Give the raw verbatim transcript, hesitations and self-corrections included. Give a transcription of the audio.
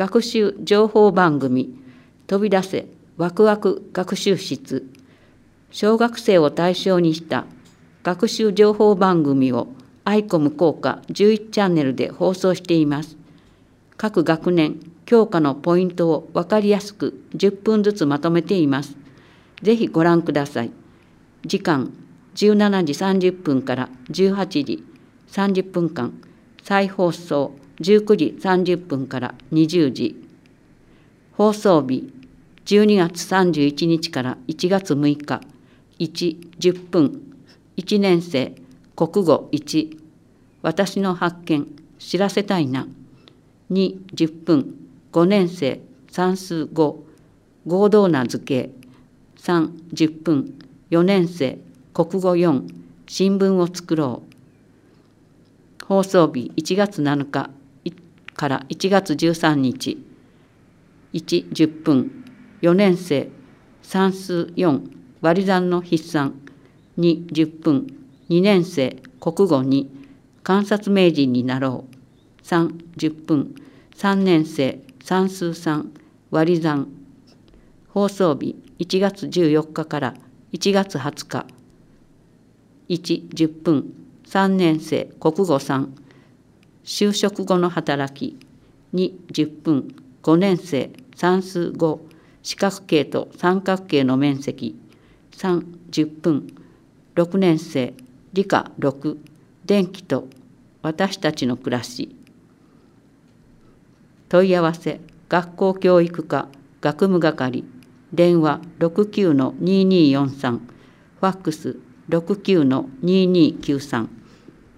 学習情報番組飛び出せワクワク学習室、小学生を対象にした学習情報番組をアイコム効果じゅういちチャンネルで放送しています。各学年教科のポイントを分かりやすくじゅっぷんずつまとめています。ぜひご覧ください。時間じゅうしちじさんじゅっぷんからじゅうはちじさんじゅっぷんかん、再放送じゅうくじさんじゅっぷんからにじゅうじ。放送日じゅうにがつさんじゅういちにちからいちがつむいか、いち、じゅっぷん、いちねんせい国語いち、私の発見知らせたいな。に、じゅっぷん、ごねんせい算数ご、合同な図形。さん、じゅっぷん、よねんせい国語よん、新聞を作ろう。放送日いちがつなのかからいちがつじゅうさんにち。いち、じゅっぷん、よねんせい算数よん、割り算の筆算。に、じゅっぷん、にねんせい国語に、観察名人になろう。さん、じゅっぷん、さんねんせい算数さん、割り算。放送日いちがつじゅうよっかからいちがつはつか。いち、じゅっぷん、さんねんせい国語さん、就職後の働き。に、じゅっぷん、ごねんせい算数ご、四角形と三角形の面積。さん、じゅっぷん、ろくねんせい理科ろく、電気と私たちの暮らし。問い合わせ学校教育課学務係、電話 ろくきゅうのにーにーよんさん、ファックス ろくきゅうのにーにーきゅうさん。